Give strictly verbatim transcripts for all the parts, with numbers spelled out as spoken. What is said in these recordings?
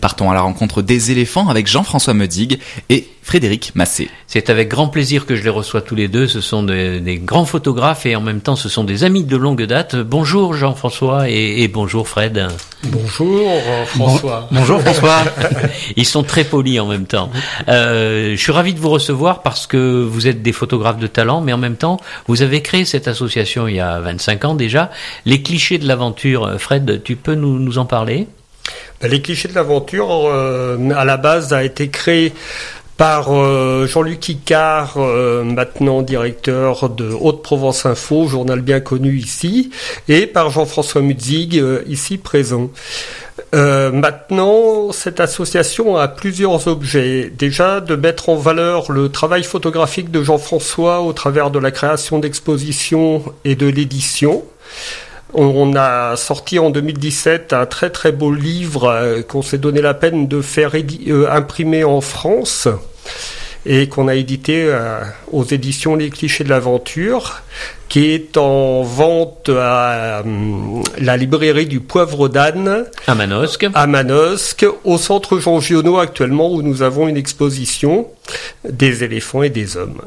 Partons à la rencontre des éléphants avec Jean-François Meudig et Frédéric Massé. C'est avec grand plaisir que je les reçois tous les deux. Ce sont des, des grands photographes et en même temps ce sont des amis de longue date. Bonjour Jean-François et, et bonjour Fred. Bonjour François. Bon, bonjour François. Ils sont très polis en même temps. Euh, je suis ravi de vous recevoir parce que vous êtes des photographes de talent, mais en même temps vous avez créé cette association il y a vingt-cinq ans déjà. Les clichés de l'aventure, Fred, tu peux nous, nous en parler ? Les clichés de l'aventure, euh, à la base, a été créé par euh, Jean-Luc Icard, euh, maintenant directeur de Haute-Provence Info, journal bien connu ici, et par Jean-François Meudig, euh, ici présent. Euh, maintenant, cette association a plusieurs objets. Déjà, de mettre en valeur le travail photographique de Jean-François au travers de la création d'expositions et de l'édition. On a sorti en deux mille dix-sept un très très beau livre euh, qu'on s'est donné la peine de faire édi- euh, imprimer en France et qu'on a édité euh, aux éditions Les Clichés de l'Aventure, qui est en vente à euh, la librairie du Poivre d'Âne à Manosque. à Manosque, au centre Jean Giono actuellement, où nous avons une exposition des éléphants et des hommes.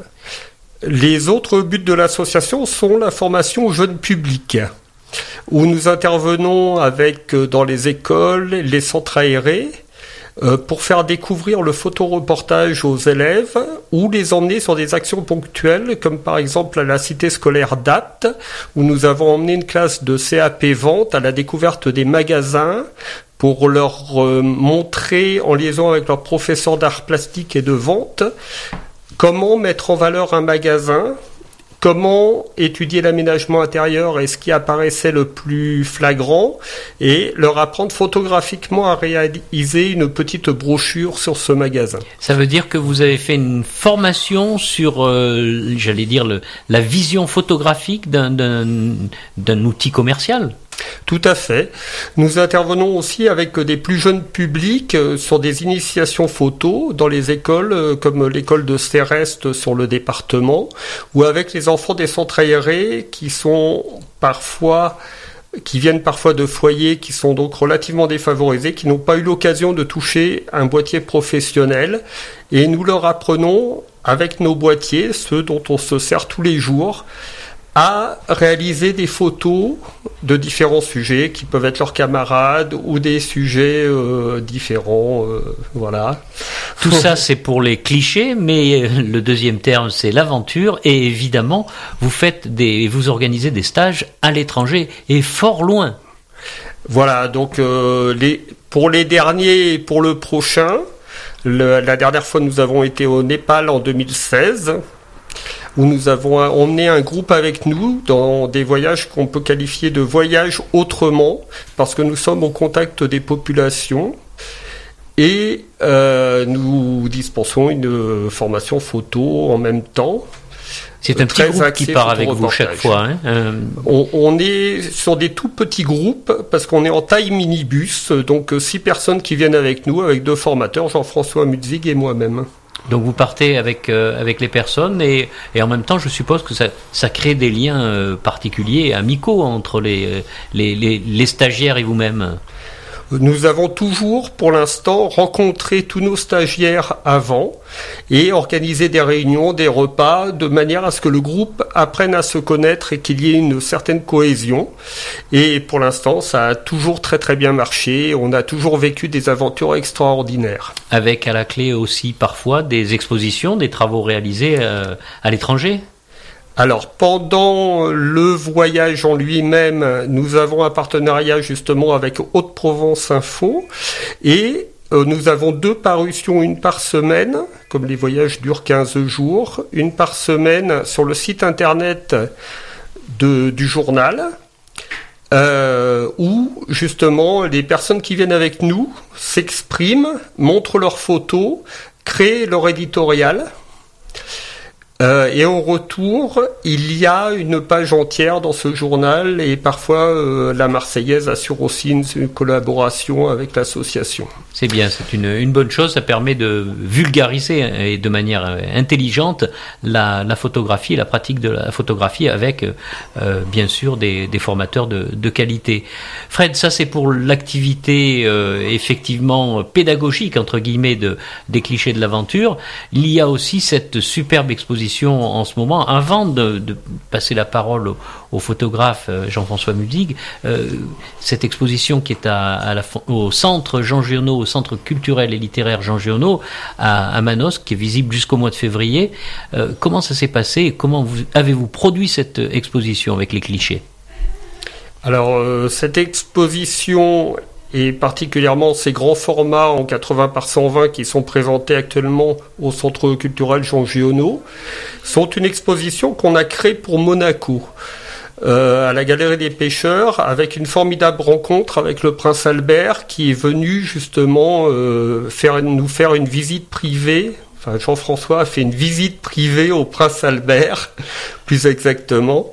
Les autres buts de l'association sont la formation au jeune public, où nous intervenons avec, dans les écoles, les centres aérés, euh, pour faire découvrir le photoreportage aux élèves ou les emmener sur des actions ponctuelles, comme par exemple à la cité scolaire d'A T, où nous avons emmené une classe de C A P vente à la découverte des magasins pour leur euh, montrer, en liaison avec leurs professeurs d'art plastique et de vente, comment mettre en valeur un magasin, comment étudier l'aménagement intérieur et ce qui apparaissait le plus flagrant, et leur apprendre photographiquement à réaliser une petite brochure sur ce magasin. Ça veut dire que vous avez fait une formation sur, euh, j'allais dire, le, la vision photographique d'un, d'un, d'un outil commercial ? Tout à fait. Nous intervenons aussi avec des plus jeunes publics sur des initiations photo dans les écoles, comme l'école de Céreste sur le département, ou avec les enfants des centres aérés qui sont parfois, qui viennent parfois de foyers qui sont donc relativement défavorisés, qui n'ont pas eu l'occasion de toucher un boîtier professionnel, et nous leur apprenons avec nos boîtiers, ceux dont on se sert tous les jours, à réaliser des photos de différents sujets qui peuvent être leurs camarades ou des sujets euh, différents, euh, voilà. Tout ça, c'est pour les clichés, mais le deuxième terme, c'est l'aventure. Et évidemment, vous faites des, vous organisez des stages à l'étranger et fort loin. Voilà, donc euh, les, pour les derniers et pour le prochain, le, la dernière fois, nous avons été au Népal en deux mille seize. Où nous avons emmené un groupe avec nous dans des voyages qu'on peut qualifier de voyages autrement, parce que nous sommes au contact des populations et euh, nous dispensons une formation photo en même temps. C'est un petit groupe qui part avec vous chaque fois. Hein euh... on, on est sur des tout petits groupes parce qu'on est en taille minibus, donc six personnes qui viennent avec nous, avec deux formateurs, Jean-François Meudig et moi-même. Donc vous partez avec euh, avec les personnes et, et en même temps je suppose que ça ça crée des liens euh, particuliers, amicaux entre les, les les les stagiaires et vous-même. Nous avons toujours, pour l'instant, rencontré tous nos stagiaires avant et organisé des réunions, des repas, de manière à ce que le groupe apprenne à se connaître et qu'il y ait une certaine cohésion. Et pour l'instant, ça a toujours très très bien marché. On a toujours vécu des aventures extraordinaires. Avec à la clé aussi parfois des expositions, des travaux réalisés euh, à l'étranger ? Alors, pendant le voyage en lui-même, nous avons un partenariat justement avec Haute-Provence Info et euh, nous avons deux parutions, une par semaine, comme les voyages durent quinze jours, une par semaine sur le site internet de, du journal, euh, où justement les personnes qui viennent avec nous s'expriment, montrent leurs photos, créent leur éditorial. Euh, et au retour, il y a une page entière dans ce journal et parfois euh, la Marseillaise assure aussi une, une collaboration avec l'association. C'est bien, c'est une, une bonne chose, ça permet de vulgariser et de manière intelligente la, la photographie, la pratique de la photographie avec euh, bien sûr des, des formateurs de, de qualité. Fred, ça c'est pour l'activité euh, effectivement pédagogique entre guillemets de, des clichés de l'aventure. Il y a aussi cette superbe exposition en ce moment. Avant de, de passer la parole au, au photographe Jean-François Mudig, euh, cette exposition qui est à, à la, au centre Jean Giono, au centre culturel et littéraire Jean Giono à, à Manosque, qui est visible jusqu'au mois de février. Euh, comment ça s'est passé et comment vous, avez-vous produit cette exposition avec les clichés? Alors, euh, cette exposition et particulièrement ces grands formats en quatre-vingts par cent vingt qui sont présentés actuellement au Centre culturel Jean Giono, sont une exposition qu'on a créée pour Monaco, euh, à la Galerie des Pêcheurs, avec une formidable rencontre avec le prince Albert qui est venu justement euh, faire, nous faire une visite privée. Enfin, Jean-François a fait une visite privée au prince Albert, plus exactement.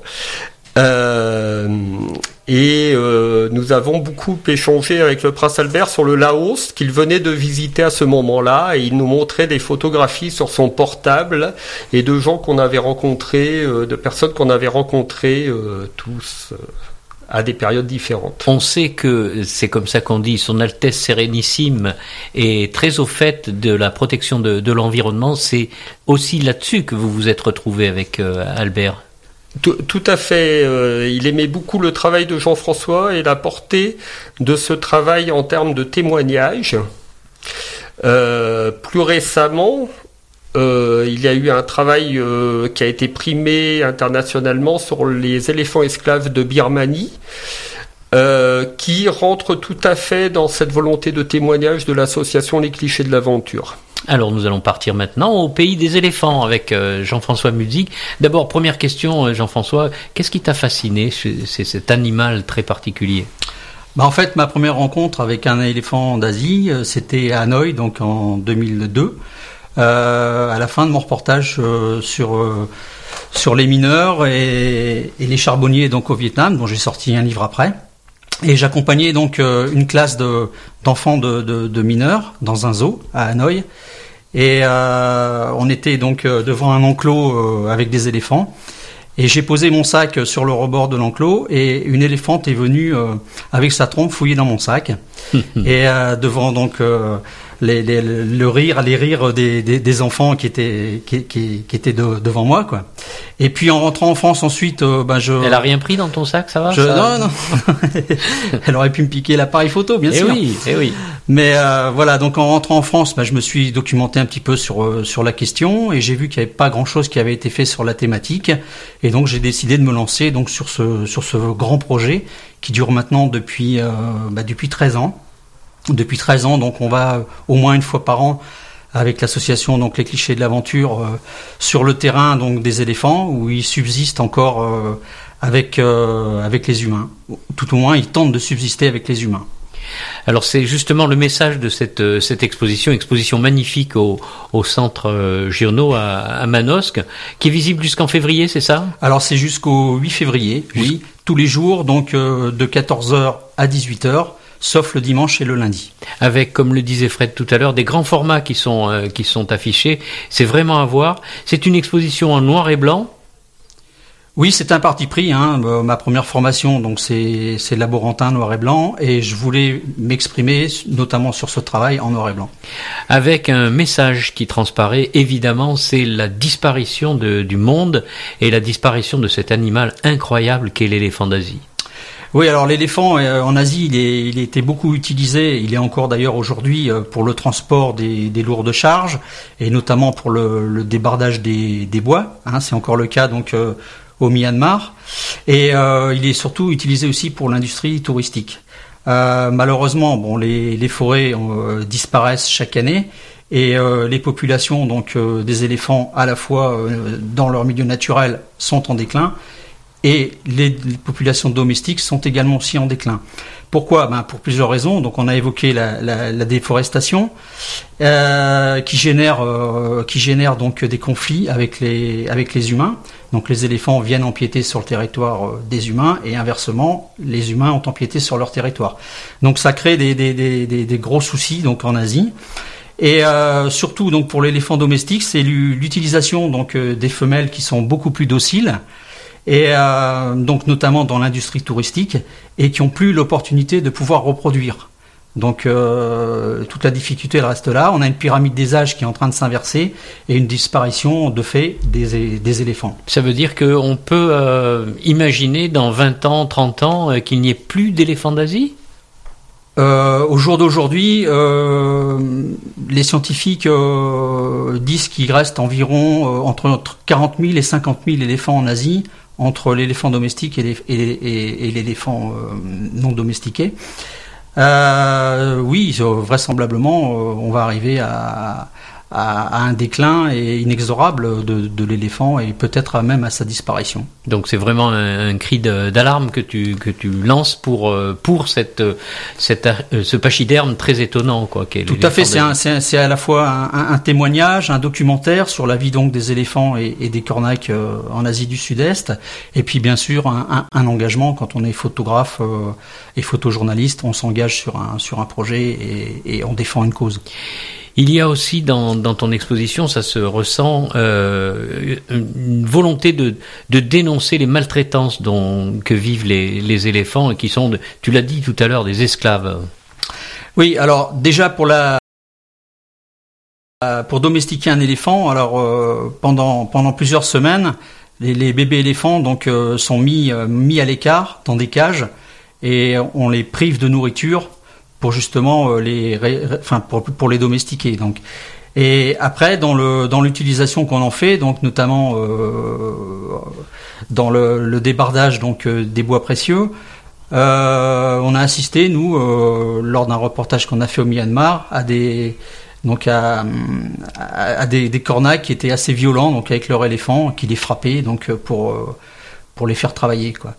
Euh, et euh, nous avons beaucoup échangé avec le prince Albert sur le Laos qu'il venait de visiter à ce moment-là, et il nous montrait des photographies sur son portable et de gens qu'on avait rencontrés, euh, de personnes qu'on avait rencontrées euh, tous euh, à des périodes différentes. On sait que c'est comme ça qu'on dit, Son Altesse Sérénissime est très au fait de la protection de, de l'environnement. C'est aussi là-dessus que vous vous êtes retrouvé avec euh, Albert. Tout, tout à fait. Euh, il aimait beaucoup le travail de Jean-François et la portée de ce travail en termes de témoignage. Euh, plus récemment, euh, il y a eu un travail euh, qui a été primé internationalement sur les éléphants esclaves de Birmanie, euh, qui rentre tout à fait dans cette volonté de témoignage de l'association Les Clichés de l'Aventure. Alors nous allons partir maintenant au pays des éléphants avec euh, Jean-François Mudig. D'abord, première question, euh, Jean-François, qu'est-ce qui t'a fasciné? C'est cet animal très particulier. Bah en fait, ma première rencontre avec un éléphant d'Asie, euh, c'était à Hanoï, donc en deux mille deux, euh, à la fin de mon reportage euh, sur euh, sur les mineurs et, et les charbonniers donc au Vietnam, dont j'ai sorti un livre après. Et j'accompagnais donc euh, une classe de, d'enfants de, de, de mineurs dans un zoo à Hanoï. Et euh, on était donc euh, devant un enclos euh, avec des éléphants. Et j'ai posé mon sac sur le rebord de l'enclos et une éléphante est venue euh, avec sa trompe fouiller dans mon sac. Et euh, devant donc euh, les, les, le rire, les rires des, des, des enfants qui étaient qui, qui, qui étaient de, devant moi, quoi. Et puis en rentrant en France ensuite, euh, ben je. Elle a rien pris dans ton sac, ça va je, ça... Non, non. Elle aurait pu me piquer l'appareil photo, bien eh sûr. Oui, eh oui. Mais euh, voilà, donc en rentrant en France, ben, je me suis documenté un petit peu sur euh, sur la question et j'ai vu qu'il n'y avait pas grand-chose qui avait été fait sur la thématique. Et donc j'ai décidé de me lancer donc sur ce sur ce grand projet qui dure maintenant depuis euh, bah, depuis treize ans. Depuis treize ans, donc on va au moins une fois par an avec l'association donc les Clichés de l'Aventure euh, sur le terrain donc des éléphants où ils subsistent encore euh, avec euh, avec les humains. Tout au moins, ils tentent de subsister avec les humains. Alors c'est justement le message de cette cette exposition, exposition magnifique au au centre Giono à, à Manosque, qui est visible jusqu'en février, c'est ça? Alors c'est jusqu'au huit février, oui, tous les jours, donc euh, de quatorze heures à dix-huit heures. Sauf le dimanche et le lundi. Avec, comme le disait Fred tout à l'heure, des grands formats qui sont euh, qui sont affichés. C'est vraiment à voir. C'est une exposition en noir et blanc. Oui, c'est un parti pris. Hein. Euh, ma première formation, donc c'est c'est laborantin noir et blanc, et je voulais m'exprimer notamment sur ce travail en noir et blanc. Avec un message qui transparaît, évidemment, c'est la disparition de, du monde et la disparition de cet animal incroyable qu'est l'éléphant d'Asie. Oui, alors l'éléphant euh, en Asie, il, est, il était beaucoup utilisé, il est encore d'ailleurs aujourd'hui euh, pour le transport des, des lourdes charges et notamment pour le, le débardage des, des bois. Hein, c'est encore le cas donc euh, au Myanmar. Et euh, il est surtout utilisé aussi pour l'industrie touristique. Euh, malheureusement, bon, les, les forêts euh, disparaissent chaque année. Et euh, les populations donc euh, des éléphants à la fois euh, dans leur milieu naturel sont en déclin. et les, les populations domestiques sont également aussi en déclin. Pourquoi ? Ben pour plusieurs raisons. Donc on a évoqué la, la, la déforestation euh, qui génère euh, qui génère donc des conflits avec les avec les humains. Donc les éléphants viennent empiéter sur le territoire euh, des humains et inversement les humains ont empiété sur leur territoire. Donc ça crée des des des, des, des gros soucis donc en Asie. Et euh, surtout donc pour l'éléphant domestique, c'est l'utilisation donc euh, des femelles qui sont beaucoup plus dociles. Et euh, donc notamment dans l'industrie touristique et qui ont plus l'opportunité de pouvoir reproduire. Donc euh, toute la difficulté elle reste là. On a une pyramide des âges qui est en train de s'inverser et une disparition de fait des, des éléphants. Ça veut dire qu'on peut euh, imaginer dans vingt ans, trente ans euh, qu'il n'y ait plus d'éléphants d'Asie ? Euh, au jour d'aujourd'hui, euh, les scientifiques euh, disent qu'il reste environ euh, entre, entre quarante mille et cinquante mille éléphants en Asie, entre l'éléphant domestique et, les, et, et, et l'éléphant euh, non domestiqué. Euh, oui, vraisemblablement, euh, on va arriver à, à, à un déclin et inexorable de, de l'éléphant et peut-être même à sa disparition. Donc c'est vraiment un, un cri de, d'alarme que tu que tu lances pour pour cette cette ce pachyderme très étonnant quoi. Qu'est Tout à fait, c'est un, c'est, c'est à la fois un, un témoignage, un documentaire sur la vie donc des éléphants et, et des cornacs euh, en Asie du Sud-Est, et puis bien sûr un, un, un engagement quand on est photographe euh, et photojournaliste, on s'engage sur un sur un projet et, et on défend une cause. Il y a aussi dans, dans ton exposition, ça se ressent, euh, une volonté de, de dénoncer les maltraitances dont, que vivent les, les éléphants et qui sont, de, tu l'as dit tout à l'heure, des esclaves. Oui, alors déjà pour la pour domestiquer un éléphant, alors euh, pendant pendant plusieurs semaines, les, les bébés éléphants donc euh, sont mis euh, mis à l'écart dans des cages et on les prive de nourriture pour justement les, enfin pour pour les domestiquer. Donc, et après dans le dans l'utilisation qu'on en fait, donc notamment euh, dans le, le débardage donc euh, des bois précieux, euh, on a assisté nous euh, lors d'un reportage qu'on a fait au Myanmar à des donc à, à, à des, des cornacs qui étaient assez violents donc avec leur éléphant qui les frappaient donc pour euh, pour les faire travailler quoi.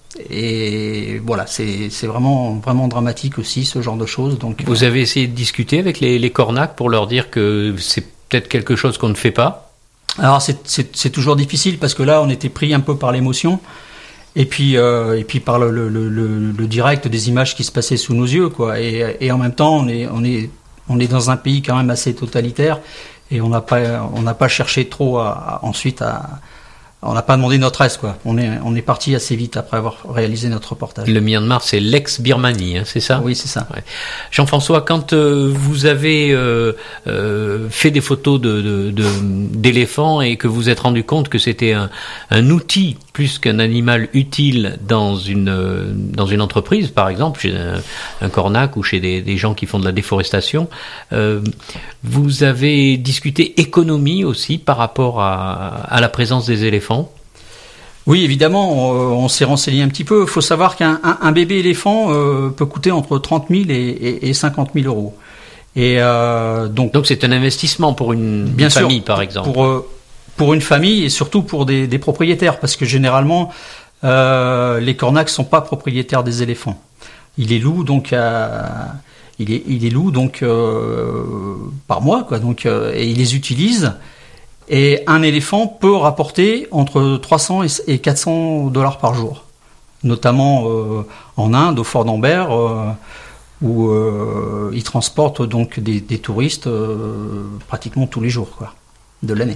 Et voilà, c'est c'est vraiment vraiment dramatique aussi ce genre de choses. Donc vous avez essayé de discuter avec les les cornacs pour leur dire que c'est peut-être quelque chose qu'on ne fait pas. Alors c'est c'est c'est toujours difficile parce que là on était pris un peu par l'émotion et puis euh, et puis par le le le le direct des images qui se passaient sous nos yeux quoi. Et et en même temps on est on est on est dans un pays quand même assez totalitaire et on n'a pas on n'a pas cherché trop à, à ensuite à on n'a pas demandé notre aide, quoi. On est, on est parti assez vite après avoir réalisé notre reportage. Le Myanmar, c'est l'ex-Birmanie, hein, c'est ça ? Oui, c'est ça. Ouais. Jean-François, quand euh, vous avez euh, euh, fait des photos de, de, de, d'éléphants et que vous êtes rendu compte que c'était un, un outil plus qu'un animal utile dans une, euh, dans une entreprise, par exemple, chez un, un cornac ou chez des, des gens qui font de la déforestation, euh, vous avez discuté économie aussi par rapport à, à la présence des éléphants ? Oui, évidemment, on, on s'est renseigné un petit peu. Il faut savoir qu'un un, un bébé éléphant euh, peut coûter entre trente mille et, et, et cinquante mille euros. Et euh, donc, donc c'est un investissement pour une, bien une sûr, famille, par exemple. Pour euh, pour une famille et surtout pour des, des propriétaires, parce que généralement euh, les cornacs sont pas propriétaires des éléphants. Ils les louent donc à, il les il les loue donc euh, par mois quoi. Donc euh, et ils les utilisent. Et un éléphant peut rapporter entre trois cents et quatre cents dollars par jour, notamment euh, en Inde, au Fort d'Ambert, euh, où euh, ils transportent donc des, des touristes euh, pratiquement tous les jours, quoi, de l'année.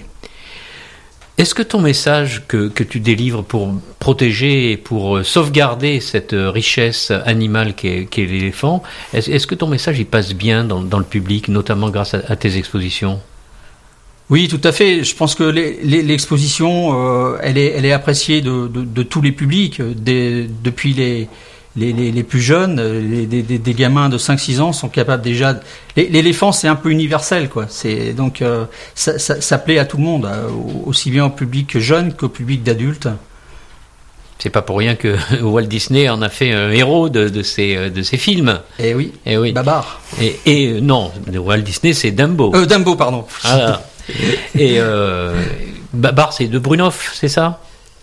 Est-ce que ton message que, que tu délivres pour protéger et pour sauvegarder cette richesse animale qu'est, qu'est l'éléphant, est-ce, est-ce que ton message il passe bien dans, dans le public, notamment grâce à, à tes expositions ? Oui, tout à fait. Je pense que les, les, l'exposition, euh, elle est, elle est appréciée de, de, de tous les publics, des, depuis les, les, les, les plus jeunes, les, des, des gamins de cinq six ans sont capables déjà. L'éléphant, c'est un peu universel, quoi. C'est donc euh, ça, ça, ça plaît à tout le monde, aussi bien au public jeune qu'au public d'adultes. C'est pas pour rien que Walt Disney en a fait un héros de, de ses de ses films. Eh oui. Eh oui. Babar. Et, et non, Walt Disney, c'est Dumbo. Euh, Dumbo, pardon. Ah, et euh, Babar, c'est de Brunoff, c'est ça ?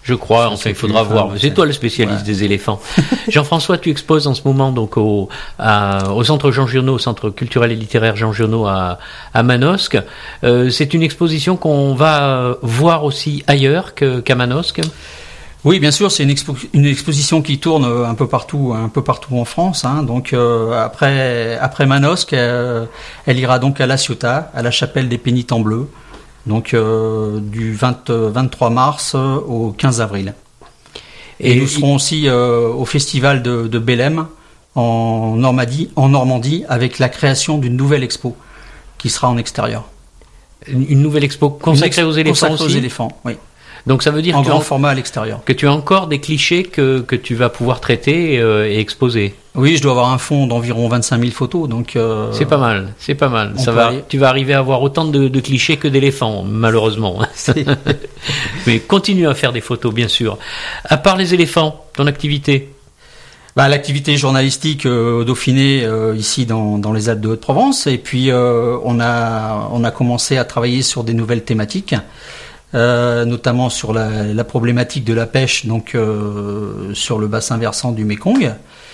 Je crois, Je enfin sais il faudra plus, voir. enfin, C'est c'est- toi le spécialiste ouais. des éléphants. Jean-François, tu exposes en ce moment donc au, à- au centre Jean Giono, au centre culturel et littéraire Jean Giono à, à Manosque. Euh, c'est une exposition qu'on va voir aussi ailleurs que, qu'à Manosque. Oui, bien sûr, c'est une, expo- une exposition qui tourne euh, un peu partout, un peu partout en France. Hein. Donc euh, après, après Manosque, euh, elle ira donc à La Ciotat, à la chapelle des Pénitents Bleus, donc euh, du vingt, vingt-trois mars euh, au quinze avril. Et, Et nous serons aussi euh, au festival de, de Bélem en Normandie, en Normandie, avec la création d'une nouvelle expo qui sera en extérieur. Une une nouvelle expo consacrée Une expo aux éléphants consacrée aussi. aux éléphants, oui. Donc ça veut dire En que tu, grand as, format à l'extérieur. que tu as encore des clichés que, que tu vas pouvoir traiter euh, et exposer. Oui, je dois avoir un fond d'environ vingt-cinq mille photos, donc euh, C'est pas mal, c'est pas mal. on Ça peut va, aller- tu vas arriver à avoir autant de, de clichés que d'éléphants, malheureusement. c'est- Mais continue à faire des photos, bien sûr. À part les éléphants, ton activité. Bah, l'activité journalistique euh, au Dauphiné, euh, ici dans, dans les Alpes de Haute-Provence, et puis euh, on a on a commencé à travailler sur des nouvelles thématiques, euh, notamment sur la, la problématique de la pêche, donc euh, sur le bassin versant du Mékong,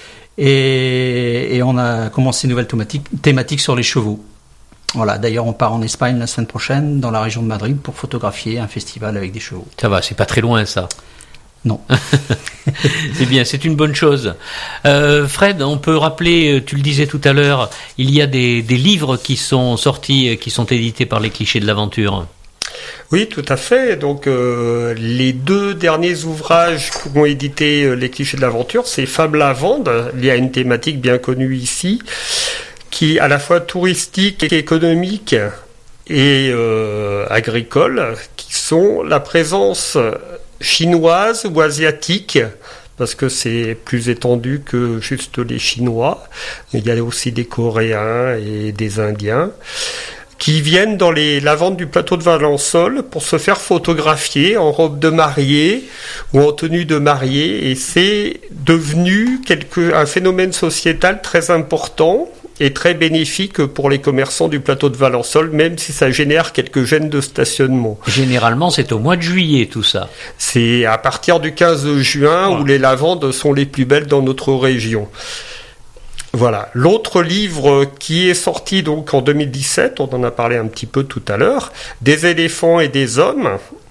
et, et on a commencé une nouvelle thématique, thématique sur les chevaux. Voilà. D'ailleurs, on part en Espagne la semaine prochaine, dans la région de Madrid, pour photographier un festival avec des chevaux. Ça va, c'est pas très loin ça. Non. C'est bien, c'est une bonne chose. Euh, Fred, on peut rappeler, tu le disais tout à l'heure, il y a des, des livres qui sont sortis, qui sont édités par les Clichés de l'aventure. Oui, tout à fait. Donc, euh, les deux derniers ouvrages qu'ont édité euh, les Clichés de l'aventure, c'est Fable à vendre, lié à une thématique bien connue ici, qui est à la fois touristique et économique et euh, agricole, qui sont la présence chinoise ou asiatique, parce que c'est plus étendu que juste les Chinois. Il y a aussi des Coréens et des Indiens qui viennent dans les, la vente du plateau de Valençol pour se faire photographier en robe de mariée ou en tenue de mariée, et c'est devenu quelque, un phénomène sociétal très important et très bénéfique pour les commerçants du plateau de Valençol, même si ça génère quelques gênes de stationnement. Généralement, c'est au mois de juillet tout ça. C'est à partir du quinze juin Ouais. où les lavandes sont les plus belles dans notre région. Voilà. L'autre livre qui est sorti donc en deux mille dix-sept, on en a parlé un petit peu tout à l'heure, Des éléphants et des hommes,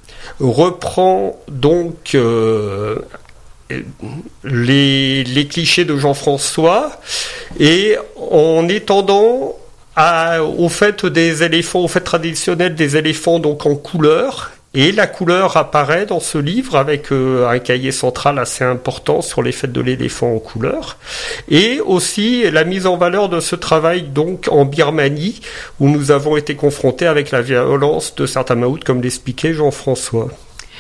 reprend donc euh, les, les clichés de Jean-François, et en étendant à, au fait des éléphants, au fait traditionnel des éléphants donc en couleur. Et la couleur apparaît dans ce livre avec euh, un cahier central assez important sur les fêtes de l'éléphant en couleur. Et aussi la mise en valeur de ce travail donc en Birmanie, où nous avons été confrontés avec la violence de certains Maouts, comme l'expliquait Jean-François.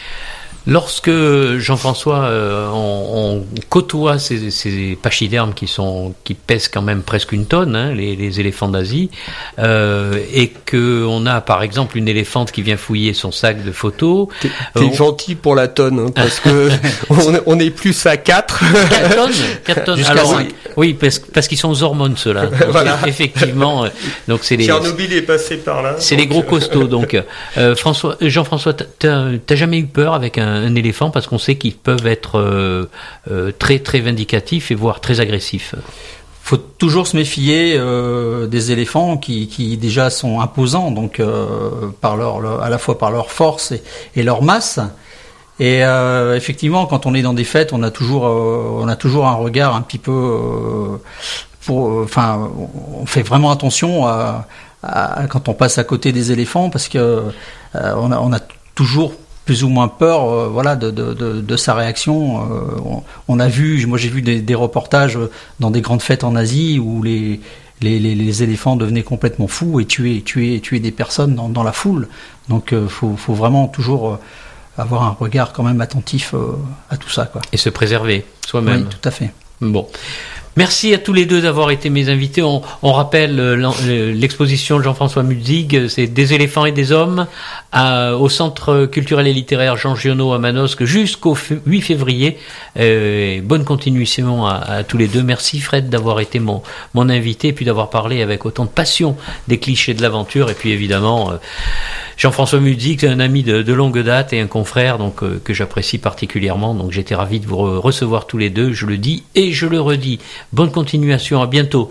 Lorsque Jean-François, euh, on, on côtoie ces, ces pachydermes qui sont qui pèsent quand même presque une tonne, hein, les, les éléphants d'Asie, euh, et que on a par exemple une éléphante qui vient fouiller son sac de photos. T'es, t'es on... gentil pour la tonne, hein, parce que on, on est plus à quatre. quatre tonnes, quatre tonnes. Jusqu'à Alors, cinq. oui, parce, parce qu'ils sont aux hormones ceux-là. Donc, Voilà. Effectivement, euh, donc c'est les Tchernobyl est passé par là. c'est donc, les gros costauds. Donc, euh, François, Jean-François, t'as, t'as jamais eu peur avec un, un éléphant, parce qu'on sait qu'ils peuvent être euh, euh, très très vindicatifs et voire très agressifs. Faut toujours se méfier euh, des éléphants qui, qui déjà sont imposants, donc euh, par leur, leur- à la fois par leur force et, et leur masse. Et euh, effectivement, quand on est dans des fêtes, on a toujours, euh, on a toujours un regard un petit peu, euh, pour, euh, enfin, on fait vraiment attention à, à- quand on passe à côté des éléphants, parce que euh, on a, on a toujours plus ou moins peur, euh, voilà, de, de, de, de sa réaction. Euh, on, on a vu, moi j'ai vu des, des reportages dans des grandes fêtes en Asie où les, les, les, les éléphants devenaient complètement fous et tuaient, tuaient, tuaient des personnes dans, dans la foule. Donc, euh, faut, faut vraiment toujours euh, avoir un regard quand même attentif euh, à tout ça, quoi. Et se préserver soi-même. Oui, tout à fait. Bon. Merci à tous les deux d'avoir été mes invités. On, on rappelle euh, l'en- euh, l'exposition de Jean-François Mudzig, c'est Des éléphants et des hommes, à- au Centre culturel et littéraire Jean Giono à Manosque jusqu'au f- huit février. Euh, bonne continuation à, à tous les deux. Merci Fred d'avoir été mon, mon invité et puis d'avoir parlé avec autant de passion des clichés de l'aventure. Et puis évidemment, euh, Jean-François Mudig, un ami de, de longue date et un confrère donc euh, que j'apprécie particulièrement. Donc j'étais ravi de vous re- recevoir tous les deux, je le dis et je le redis. Bonne continuation, à bientôt.